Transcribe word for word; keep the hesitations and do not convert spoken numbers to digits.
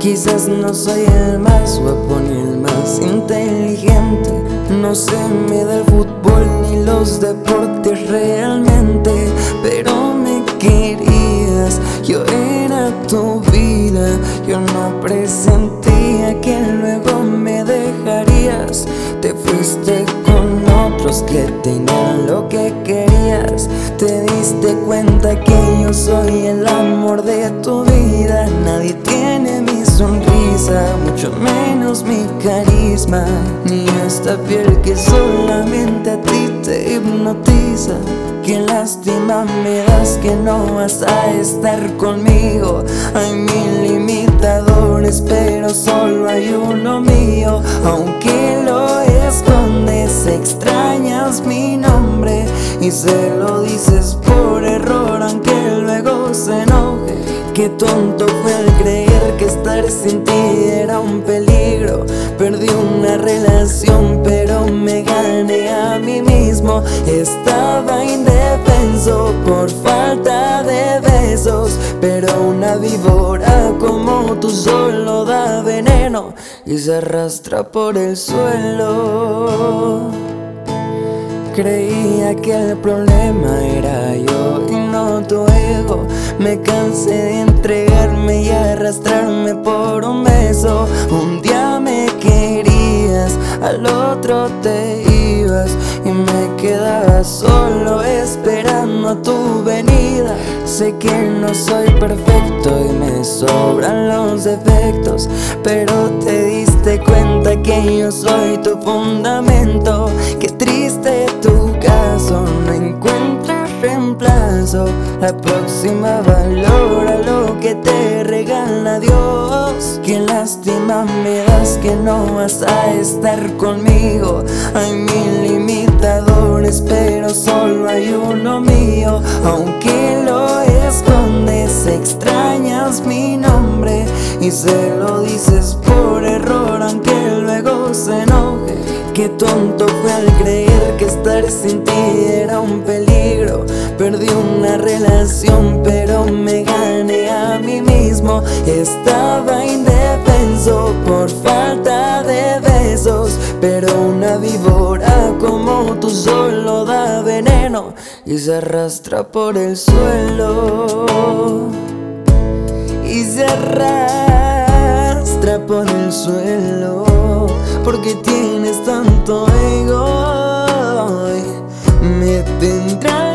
Quizás no soy el más guapo ni el más inteligente, no sé me da el fútbol ni los deportes realmente, pero me querías, yo era tu vida. Yo no presentía que luego me dejarías. Te fuiste con otros que tenían lo que querías. Te diste cuenta que yo soy el amor de tu vida. Nadie tiene mi sonrisa, mucho menos mi carisma, ni esta piel que solamente a ti te hipnotiza. Qué lástima me das que no vas a estar conmigo. Hay mil imitadores, pero solo hay uno mío. Aunque lo escondes, extrañas mi nombre y se lo dices por error, aunque luego se enoje. Qué tonto fue al creer que estar sin ti era un peligro. Perdí una relación, pero me gané a mí mismo. Estaba indefenso por falta de besos, pero una víbora como tú solo da veneno y se arrastra por el suelo. Creía que el problema era yo y no tu ego. Me cansé de entregarme y arrastrarme por un beso. Un día me querías, al otro te ibas y me quedaba solo esperando a tu venida. Sé que no soy perfecto y me sobran los defectos, pero te diste cuenta que yo soy tu fundamento. Qué triste tu caso, no encuentras reemplazo. La próxima valora lo que te regala Dios. Qué lástima me das que no vas a estar conmigo. Hay mil imitadores, pero solo hay uno mío. Aunque lo escondes, extrañas mi nombre y se lo dices por error, aunque luego se enoje. Qué tonto fue al creer que estar sin ti era un peligro. Perdí una relación, pero me gané a mí mismo. Estaba indefenso por falta de besos, pero una víbora como tú solo da veneno y se arrastra por el suelo. Y se arrastra por el suelo porque tienes tanto ego. Me tendrás